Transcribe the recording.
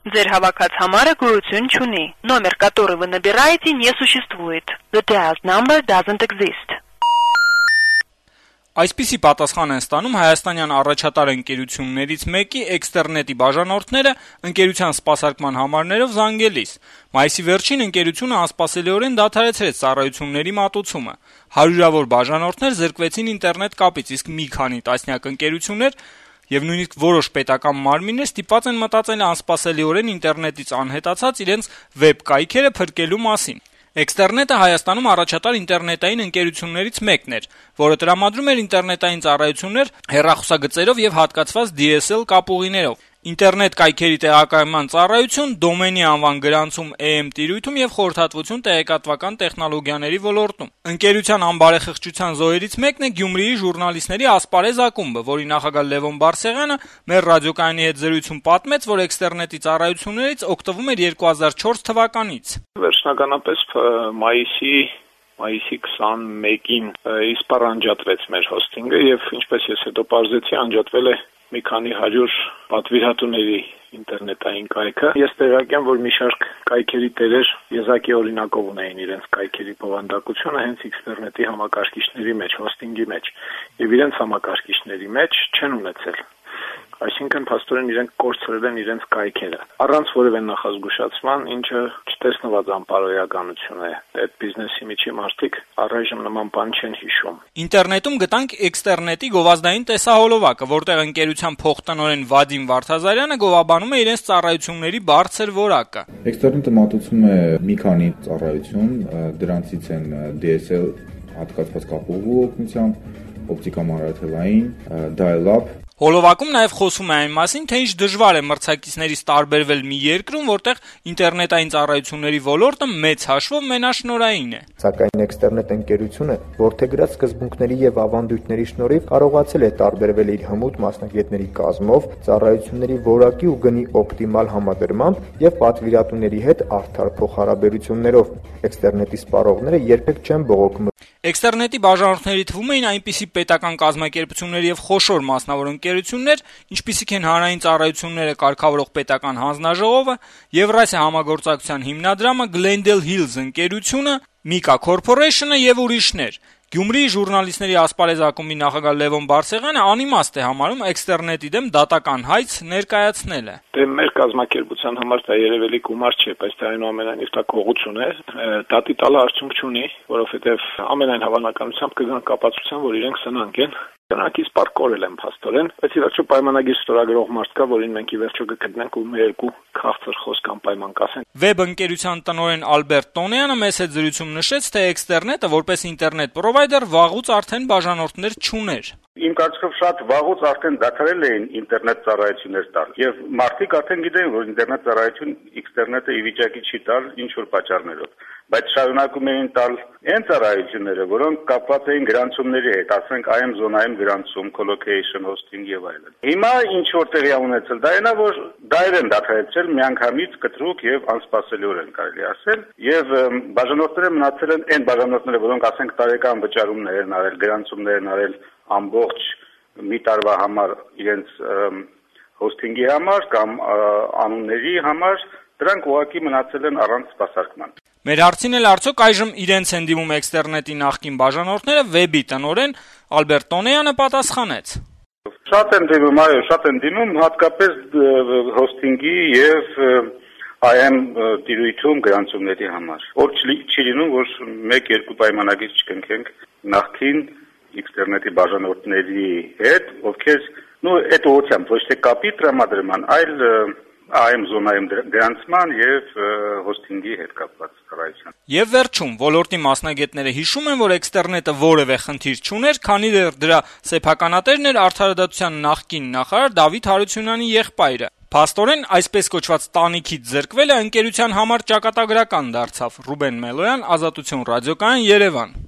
Ձեր հավաքած համարը գոյություն չունի. Номер, который вы набираете, не существует. The dialed number doesn't exist. Այսպիսի պատասխան են ստանում հայաստանյան առաջատար ընկերություններից մեկի էքստերնետի բաժանորդները ընկերության սպասարկման համարներով զանգելիս։ Մայիսի վերջին ընկերությունը անսպասելիորեն դադարեցրեց ծառայությունների մատուցումը։ Հարյուրավոր բաժանորդներ զրկվեցին ինտերնետ կապից, իսկ մի քանի տասնյակ ընկերություններ եւ նույնիսկ որոշ պետական մարմիններ ստիպված են մտածել անսպասելիորեն ինտերնետից անհետացած իրենց վեբ կայքերը փրկելու մասին։ Էքստերնետը Հայաստանում առաջատար ինտերնետային ընկերություններից մեկն էր, որը տրամադրում էր ինտերնետային ծառայություններ հեռախոսագծերով եւ հատկացված DSL կապուղիներով։ Ինտերնետ կայքերի տեղակայման ծառայություն, դոմենի անվան գրանցում EM տիրույթում եւ խորհրդատվություն տեղեկատվական տեխնոլոգիաների ոլորտում։ Ընկերության անբարեխղճության զոհերից մեկն է Գյումրիի ժուրնալիստների ասպարեզ ակումբը, որի նախագահ Լևոն Բարսեղյանը մեր ռադիոկայանի հետ զրույցում պատմեց, որ էքստերնետի ծառայություններից օգտվում էր 2004 թվականից։ Վերջնականապես մայիսի 21-ին իսպառ անջատվեց մեր հոսթինգը եւ ինչպես ես հետո պարզեցի, անջատվել է մի քանի 100 պատվիրատուների ինտերնետային կայքը։ Ես տեղյակ եմ, որ մի շարք կայքերի տերեր եզակի օրինակով ունեին իրենց կայքերի բովանդակությունը հենց էքստերնետի համակարգիչների մեջ, հոսթինգի մեջ եւ իրենց համակարգիչների մեջ չեն ունեցել։ Այսինքն փաստորեն իրենք կորցրել են իրենց կայքերը առանց որևէ նախազգուշացման, ինչը չտեսնված անպարոյականություն է։ Այդ բիզնեսի միջի մարդիկ առայժմ նման բան չեն հիշում։ Ինտերնետում գտանք էքստերնետի գովազդային տեսահոլովակը, որտեղ ընկերության փոխտնօրեն Վադիմ Վարդազարյանը գովաբանում է իրենց ծառայությունների բարձր որակը։ Էքստերնետը մատուցում է մի քանի ծառայություն, դրանցից են DSL հատկացված կապուղու օգնությամբ, օպտիկամանրաթելային, dial-up։ Հոլովակում նաև խոսում է այն մասին, թե ինչ դժվար է մրցակիցներից տարբերվել մի երկրում, որտեղ ինտերնետային ծառայությունների ոլորտը մեծ հաշվով մենաշնորհային է։ Սակայն էքստերնետ ընկերությունը որդեգրած սկզբունքների եւ ավանդույթների շնորհիվ կարողացել է տարբերվել իր հմուտ մասնագետների կազմով, ծառայությունների որակի ու գնի օպտիմալ համադրմամբ եւ պատվիրատուների հետ արդար փոխհարաբերություններով։ Էքստերնետի սպառողները երբեք չեն բողոքում։ Էքստերնետի բաժանորդների թվում էին այնպիսի պետական կազմակերպություններ եւ խոշոր մասնավոր ընկերություններ, ինչպիսիք են Հանրային ծառայությունները կարգավորող պետական հանձնաժողովը, Եվրասիա համագործակցության հիմնադրամը, Glendale Hills ընկերությունը, Mika Corporation-ը եւ ուրիշներ։ Գյումրիի ժուրնալիստների ասպարեզ ակումբի նախագահ Լևոն Բարսեղյանը անիմաստ է համարում էքստերնետի դեմ դատական հայց ներկայացնելը։ Դե մեր կազմակերպության համար դա երևելի գումար չէ, բայց դա այնուամենայնիվ դա կողություն է։ Դատի տալը արդյունք չունի, որովհետեւ ամենայն հավանականությամբ կգան կապացության, որ իրենք սնանկ են։ Նրանք իսպառ կորել են փաստորեն, բայց ի վերջո պայմանագիր ստորագրող մարդ կա, որին մենք ի վերջո կգտնենք ու մեր երկու քաղցր խոսք անպայման կասենք։ Վեբ ընկերության տնօրեն Ալբերտ Տոնեյանը մեծ հետ զրույցում նշեց, թե էքստերնետը որպես ինտերնետ պրովայդեր վաղուց արդեն բաժանորդներ չուներ։ Իմ կարծիքով շատ վաղուց արդեն դադարել էին ինտերնետ ծառայություններ տալ եւ մարդիկ արդեն գիտեն, որ ինտերնետ ծառայություն էքստերնետը ի վիճակի չի տալ ինչ որ պատճառներով, բայց շարունակում էին տալ այն ծառայությունները, որոնք կապված էին գրանցումների հետ, ասենք IM զոնայում գրանցում, collocation, hosting եւ այլն։ Հիմա ինչ որ տեղի է ունեցել, դա այնա, որ դայր են դադարեցել միանգամից կտրուկ եւ անսպասելիորեն կարելի ասել, եւ բաժանորդները մնացել են այն բաժանորդները, որոնք ասենք տարեկան վճարումներ են արել, գրանցումներ են արել ամբողջ մի տարվա համար իրենց հոսթինգի համար կամ անունների համար, դրանք ուղղակի մնացել են առանց սպասարկման։ Մեր հարցին էլ արդյոք այժմ իրենց են դիմում էքստերնետի նախկին բաժանորդները, վեբի տնօրեն Ալբերտ Տոնեյանը պատասխանեց. Շատ են դիմում, այո, շատ են դիմում, հատկապես հոսթինգի եւ IM տիրույթում գրանցումների համար։ Որ չի լինում, որ 1-2 պայմանագիր չկնքենք նախքին էքստերնետի բաժանորդների հետ, ովքեր այդ ուղղությամբ ոչ թե կապի տրամադրման, այլ AM զոնայում գրանցման եւ հոսթինգի հետ կապված ծառայության։ Եվ վերջում ոլորտի մասնագետները հիշում են, որ էքստերնետը որևէ խնդիր չուներ, քանի դեռ դրա սեփականատերն էր Արդարադատության նախկին նախարար Դավիթ Հարությունյանի եղբայրը։ Փաստորեն այսպես կոչված տանիքից զրկվելը ընկերության համար ճակատագրական դարձավ։ Ռուբեն Մելոյան, Ազատություն ռադիոկայան, Երևան։